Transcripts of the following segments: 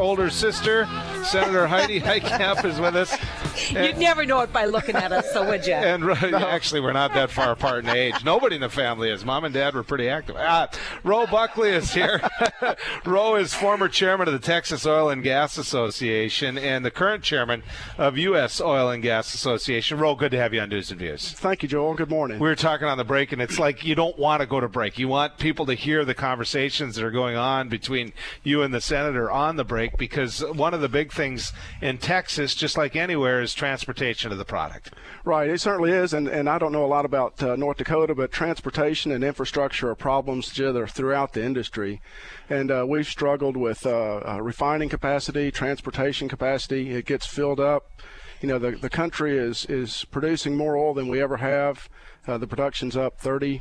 older sister, Senator Heidi Heitkamp, is with us. You'd never know it by looking at us, so would you? And actually, we're not that far apart in age. Nobody in the family is. Mom and Dad were pretty active. Roe Buckley is here. Roe is former chairman of the Texas Oil and Gas Association and the current chairman of U.S. Oil and Gas Association. Roe, good to have you on News and Views. Thank you, Joel. Good morning. We were talking on the break, and it's like you don't want to go to break. You want people to hear the conversations that are going on between you and the senator on the break, because one of the big things in Texas, just like anywhere, is transportation of the product. Right, it certainly is, and I don't know a lot about North Dakota, but transportation and infrastructure are problems that are throughout the industry, and we've struggled with refining capacity, transportation capacity. It gets filled up. You know, the country is producing more oil than we ever have. The production's up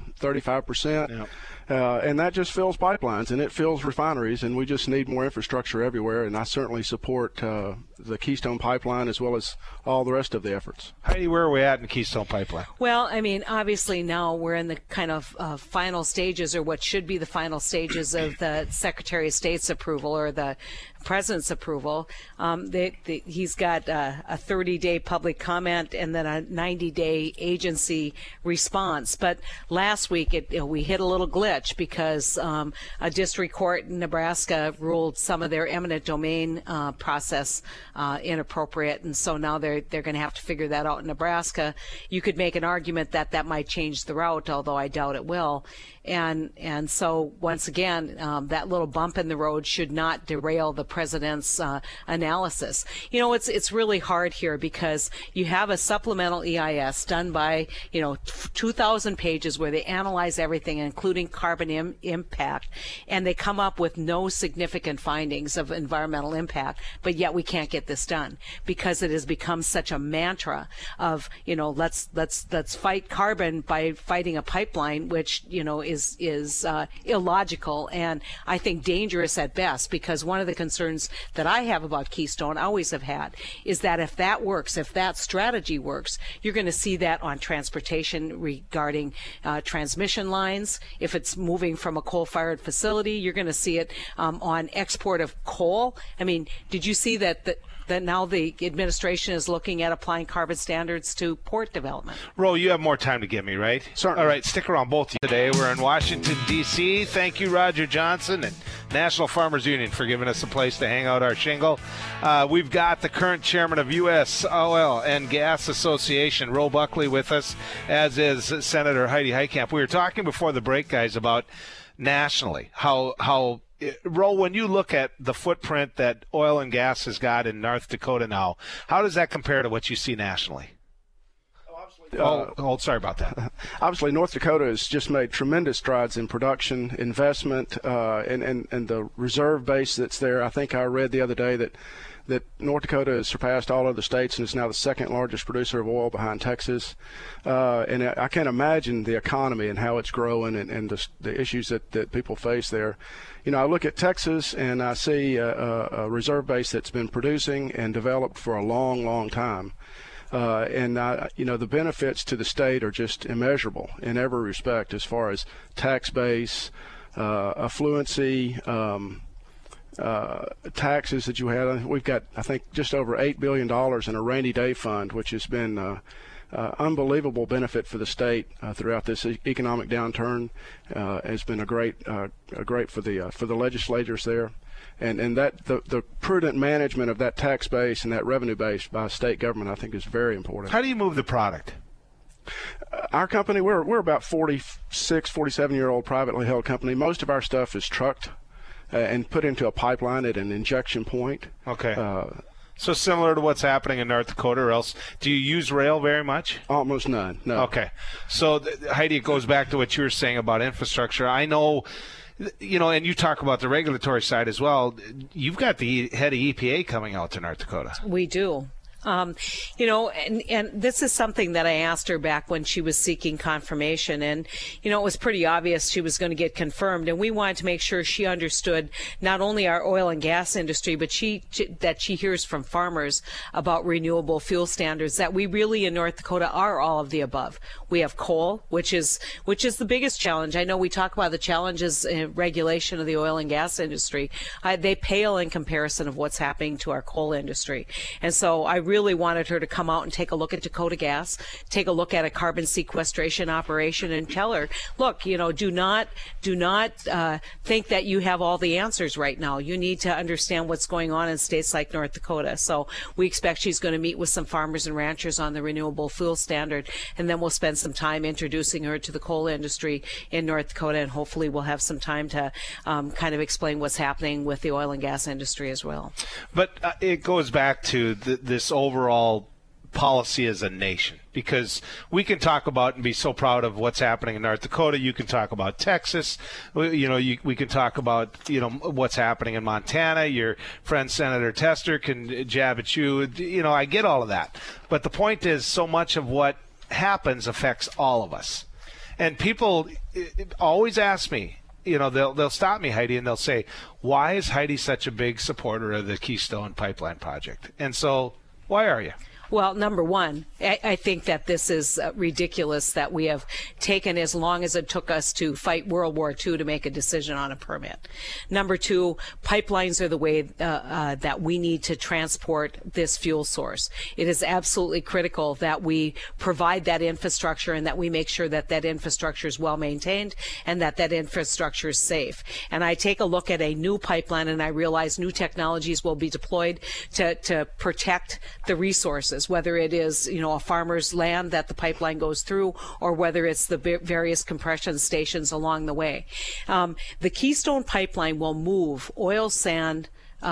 35%. Yep. And that just fills pipelines, and it fills refineries, and we just need more infrastructure everywhere, and I certainly support the Keystone Pipeline as well as all the rest of the efforts. Heidi, where are we at in Keystone Pipeline? Well, I mean, obviously now we're in the kind of final stages, or what should be the final stages of the Secretary of State's approval or the President's approval. He's got a 30-day public comment and then a 90-day agency response. But last week we hit a little glitch because a district court in Nebraska ruled some of their eminent domain process inappropriate, and so now they're going to have to figure that out in Nebraska. You could make an argument that might change the route, although I doubt it will. And so once again, that little bump in the road should not derail the president's analysis. You know, it's really hard here because you have a supplemental EIS done by 2,000 pages where they analyze everything, including carbon impact, and they come up with no significant findings of environmental impact. But yet we can't get this done because it has become such a mantra of let's fight carbon by fighting a pipeline, which is illogical and I think dangerous at best, because one of the concerns that I have about Keystone, always have had, is that if that works, if that strategy works, you're going to see that on transportation regarding transmission lines. If it's moving from a coal-fired facility, you're going to see it on export of coal. I mean, did you see that now the administration is looking at applying carbon standards to port development? Ro, you have more time to give me, right? Certainly. All right, stick around both of you today. We're in Washington, D.C. Thank you, Roger Johnson and National Farmers Union, for giving us a place to hang out our shingle. We've got the current chairman of U.S. Oil and Gas Association, Roe Buckley, with us, as is Senator Heidi Heitkamp. We were talking before the break, guys, about nationally how Roe, when you look at the footprint that oil and gas has got in North Dakota now, how does that compare to what you see nationally? Sorry about that. Obviously, North Dakota has just made tremendous strides in production, investment, and the reserve base that's there. I think I read the other day that North Dakota has surpassed all other states and is now the second largest producer of oil behind Texas. And I can't imagine the economy and how it's growing and the issues that people face there. I look at Texas and I see a reserve base that's been producing and developed for a long, long time. The benefits to the state are just immeasurable in every respect, as far as tax base, affluency, taxes that you had. We've got, I think, just over $8 billion in a rainy day fund, which has been unbelievable benefit for the state throughout this economic downturn. Has been a great for the legislators there. And that the prudent management of that tax base and that revenue base by state government, I think, is very important. How do you move the product? Our company, we're about 46, 47-year-old privately held company. Most of our stuff is trucked and put into a pipeline at an injection point. Okay. So similar to what's happening in North Dakota, or else do you use rail very much? Almost none, no. Okay. So, Heidi, it goes back to what you were saying about infrastructure. I know, and you talk about the regulatory side as well. You've got the head of EPA coming out to North Dakota. We do. You know, and this is something that I asked her back when she was seeking confirmation. And, you know, it was pretty obvious she was going to get confirmed. And we wanted to make sure she understood not only our oil and gas industry, but that she hears from farmers about renewable fuel standards, that we really in North Dakota are all of the above. We have coal, which is the biggest challenge. I know we talk about the challenges in regulation of the oil and gas industry. They pale in comparison of what's happening to our coal industry. And so I really wanted her to come out and take a look at Dakota Gas, take a look at a carbon sequestration operation, and tell her, look, you know, do not think that you have all the answers right now. You need to understand what's going on in states like North Dakota. So we expect she's going to meet with some farmers and ranchers on the renewable fuel standard, and then we'll spend some time introducing her to the coal industry in North Dakota, and hopefully we'll have some time to kind of explain what's happening with the oil and gas industry as well. But it goes back to this overall policy as a nation, because we can talk about and be so proud of what's happening in North Dakota. You can talk about Texas. You know, we can talk about, you know, what's happening in Montana. Your friend Senator Tester can jab at you. You know, I get all of that. But the point is, so much of what happens affects all of us. And people always ask me, you know, they'll stop me, Heidi, and they'll say, why is Heidi such a big supporter of the Keystone Pipeline project? And so, why are you? Well, number one, I think that this is ridiculous that we have taken as long as it took us to fight World War II to make a decision on a permit. Number two, pipelines are the way that we need to transport this fuel source. It is absolutely critical that we provide that infrastructure and that we make sure that that infrastructure is well maintained and that that infrastructure is safe. And I take a look at a new pipeline and I realize new technologies will be deployed to protect the resources, whether it is, you know, a farmer's land that the pipeline goes through, or whether it's the various compression stations along the way. The Keystone Pipeline will move oil, sand,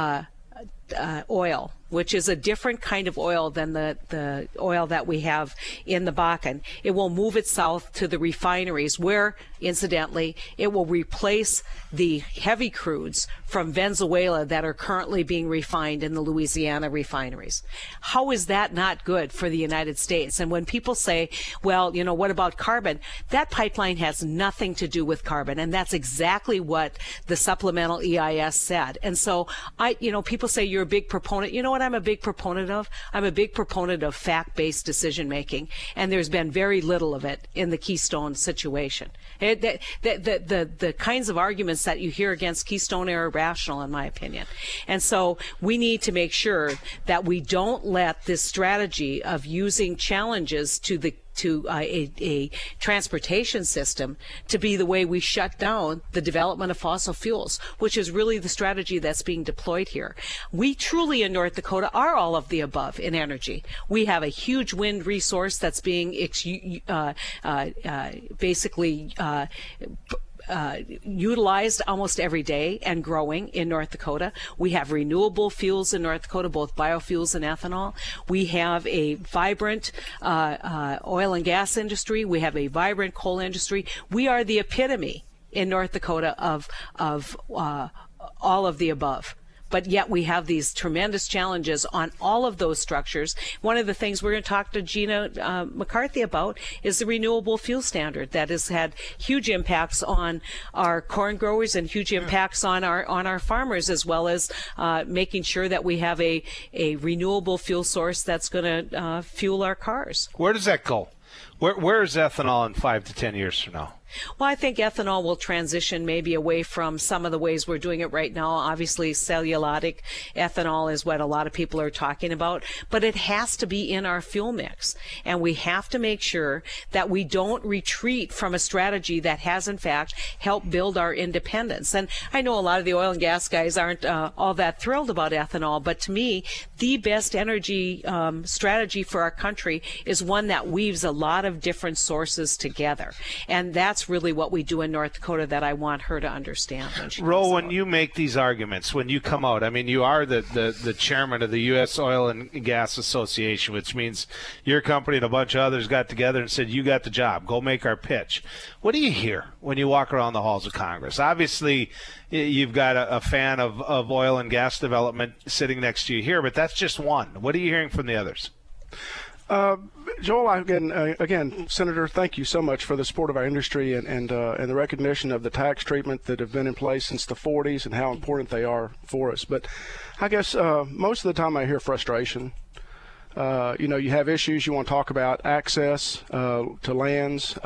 oil, which is a different kind of oil than the oil that we have in the Bakken. It will move it south to the refineries where, incidentally, it will replace the heavy crudes from Venezuela that are currently being refined in the Louisiana refineries. How is that not good for the United States? And when people say, well, you know, what about carbon? That pipeline has nothing to do with carbon, and that's exactly what the supplemental EIS said. And so, people say you're a big proponent. You know what I'm a big proponent of? I'm a big proponent of fact-based decision making, and there's been very little of it in the Keystone situation. The kinds of arguments that you hear against Keystone are irrational, in my opinion. And so we need to make sure that we don't let this strategy of using challenges to a transportation system to be the way we shut down the development of fossil fuels, which is really the strategy that's being deployed here. We truly in North Dakota are all of the above in energy. We have a huge wind resource that's being utilized almost every day and growing in North Dakota. We have renewable fuels in North Dakota, both biofuels and ethanol. We have a vibrant oil and gas industry. We have a vibrant coal industry. We are the epitome in North Dakota of all of the above. But yet we have these tremendous challenges on all of those structures. One of the things we're going to talk to Gina McCarthy about is the renewable fuel standard that has had huge impacts on our corn growers and huge impacts on our farmers, as well as making sure that we have a renewable fuel source that's going to fuel our cars. Where does that go? Where is ethanol in 5 to 10 years from now? Well, I think ethanol will transition maybe away from some of the ways we're doing it right now. Obviously, cellulosic ethanol is what a lot of people are talking about, but it has to be in our fuel mix. And we have to make sure that we don't retreat from a strategy that has, in fact, helped build our independence. And I know a lot of the oil and gas guys aren't all that thrilled about ethanol, but to me, the best energy strategy for our country is one that weaves a lot of different sources together. And that's that's really what we do in North Dakota that I want her to understand. Ro, when you make these arguments, when you come out, I mean, you are the chairman of the U.S. Oil and Gas Association, which means your company and a bunch of others got together and said, you got the job, go make our pitch. What do you hear when you walk around the halls of Congress? Obviously, you've got a fan of oil and gas development sitting next to you here, but that's just one. What are you hearing from the others? Joel, again, Senator, thank you so much for the support of our industry and the recognition of the tax treatment that have been in place since the 40s and how important they are for us. But I guess most of the time I hear frustration. You have issues you want to talk about, access to lands,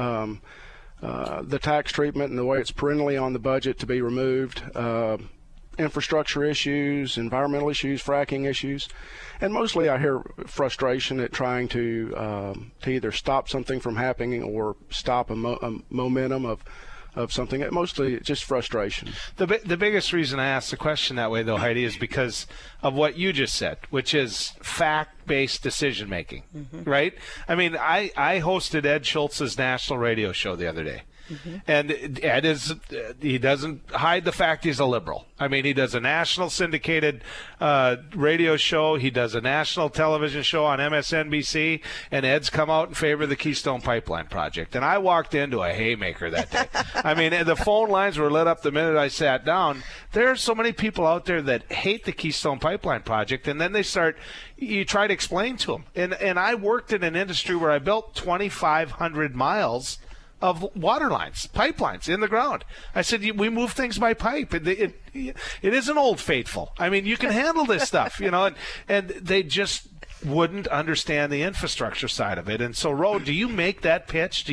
the tax treatment and the way it's perennially on the budget to be removed, infrastructure issues, environmental issues, fracking issues, and mostly I hear frustration at trying to either stop something from happening or stop a momentum of something. Mostly just frustration. The biggest reason I ask the question that way, though, Heidi, is because of what you just said, which is fact-based decision-making, right? I mean, I hosted Ed Schultz's national radio show the other day. And Ed he doesn't hide the fact he's a liberal. I mean, he does a national syndicated radio show. He does a national television show on MSNBC, and Ed's come out in favor of the Keystone Pipeline project. And I walked into a haymaker that day. I mean, the phone lines were lit up the minute I sat down. There are so many people out there that hate the Keystone Pipeline project, and then you try to explain to them. And I worked in an industry where I built 2,500 miles of water lines, pipelines in the ground. I said, we move things by pipe. It isn't Old Faithful. I mean, you can handle this stuff, and they just wouldn't understand the infrastructure side of it. And so, Ro, do you make that pitch?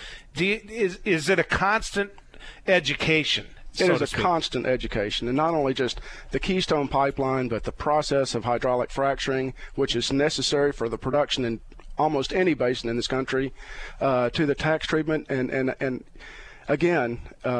Is it a constant education? It is a constant education, and not only just the Keystone Pipeline, but the process of hydraulic fracturing, which is necessary for the production in almost any basin in this country, to the tax treatment, and again,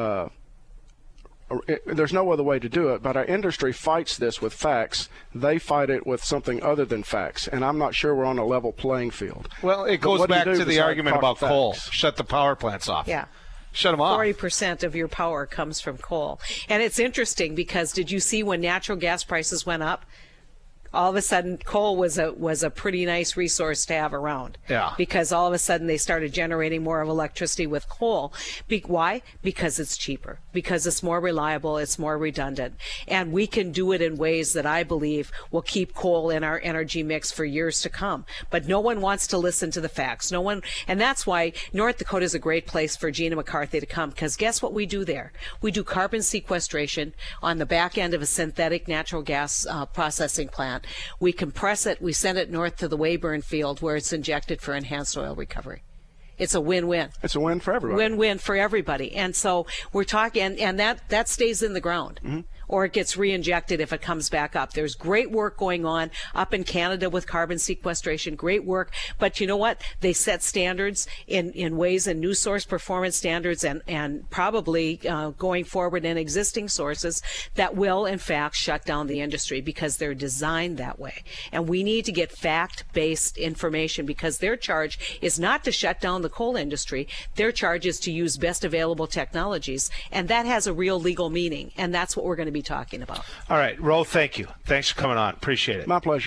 there's no other way to do it. But our industry fights this with facts. They fight it with something other than facts, and I'm not sure we're on a level playing field. Well, it goes back to the argument about coal. Shut the power plants off. Yeah. Shut them off. 40% of your power comes from coal. And it's interesting because did you see when natural gas prices went up? All of a sudden, coal was a pretty nice resource to have around. Yeah. Because all of a sudden they started generating more of electricity with coal. Why? Because it's cheaper. Because it's more reliable. It's more redundant. And we can do it in ways that I believe will keep coal in our energy mix for years to come. But no one wants to listen to the facts. No one, and that's why North Dakota is a great place for Gina McCarthy to come. Because guess what we do there? We do carbon sequestration on the back end of a synthetic natural gas processing plant. We compress it, we send it north to the Weyburn field where it's injected for enhanced oil recovery. It's a win-win. It's a win for everybody. Win-win for everybody. And so we're talking, and that stays in the ground. Mm-hmm. Or it gets re-injected if it comes back up. There's great work going on up in Canada with carbon sequestration, great work. But you know what? They set standards in ways and new source performance standards and probably going forward in existing sources that will, in fact, shut down the industry because they're designed that way. And we need to get fact-based information because their charge is not to shut down the coal industry. Their charge is to use best available technologies. And that has a real legal meaning. And that's what we're going to be talking about. All right, Ro, thank you. Thanks for coming on. Appreciate it. My pleasure.